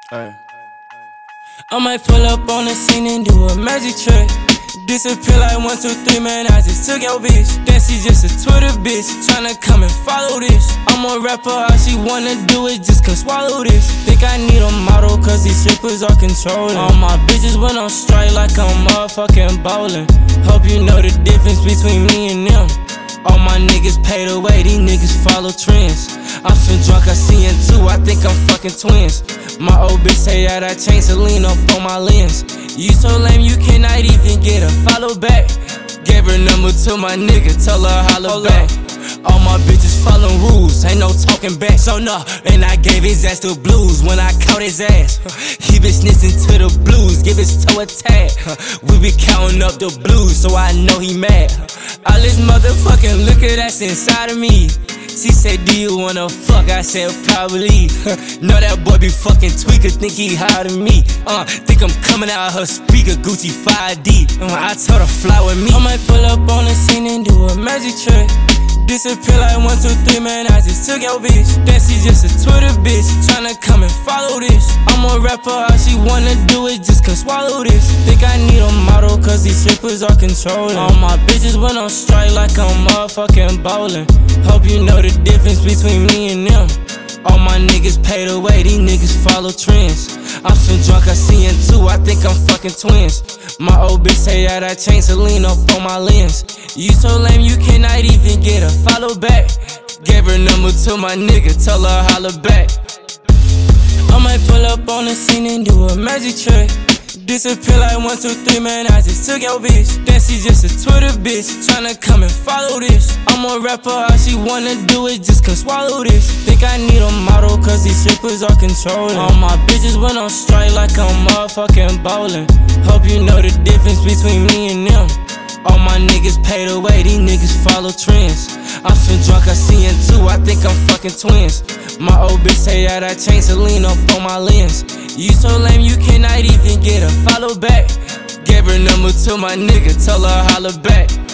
Ay. I might pull up on the scene and do a magic trick. Disappear like 1, 2, 3, man, I just took your bitch. Then she just a Twitter bitch, tryna come and follow this. I'm a rapper, all she wanna do is just come swallow this. Think I need a model, cause these strippers are controlling. All my bitches went on strike like I'm motherfucking bowling. Hope you know the difference between me and them. All my niggas paid away, these niggas follow trends. I'm so drunk, I see him too, I think I'm fucking twins. My old bitch say that I changed to lean up on my lens. You so lame, you cannot even get a follow back. Gave her number to my nigga, tell her holla back. All my bitches following rules, ain't no talking back. So no, and I gave his ass the blues when I caught his ass. He been snitching to the blues, give his toe a tag. We be counting up the blues, so I know he mad. All this motherfucking liquor that's inside of me. She said, do you wanna fuck? I said, probably. Know that boy be fucking tweaker, think he higher than me. Think I'm coming out her speaker, Gucci 5D. I told her fly with me. I might pull up on the scene and do a magic trick. Disappear like 1, 2, 3, man, I just took your bitch. Then she just a Twitter bitch, tryna come and follow this. I'm a rapper, all she wanna do is just come swallow this. Think I need a model, cause these strippers are controlling. All my bitches went on strike like I'm motherfucking bowling. Hope you know the difference between me and them. All my niggas paid away, these niggas follow trends. I'm so drunk, I see him too, I think I'm fucking twins. My old bitch say that I changed to lean up on my lens. You so lame, you cannot even get a follow back. Gave her number to my nigga, tell her holla back. I might pull up on the scene and do a magic trick. Disappear like 1, 2, 3, man, I just took your bitch. Then she just a Twitter bitch, tryna come and follow this. I'm a rapper, all she wanna do is just come swallow this. Think I need a model, cause these strippers are controlling. All my bitches went on strike like I'm motherfucking bowling. Hope you know the difference between me and them. All my niggas paid away, these niggas follow trends. I'm so drunk, I see him too, I think I'm fucking twins. My old bitch say that I changed to lean up on my lens. You so lame, you cannot even get a follow back. Gave her number to my nigga, tell her holla back.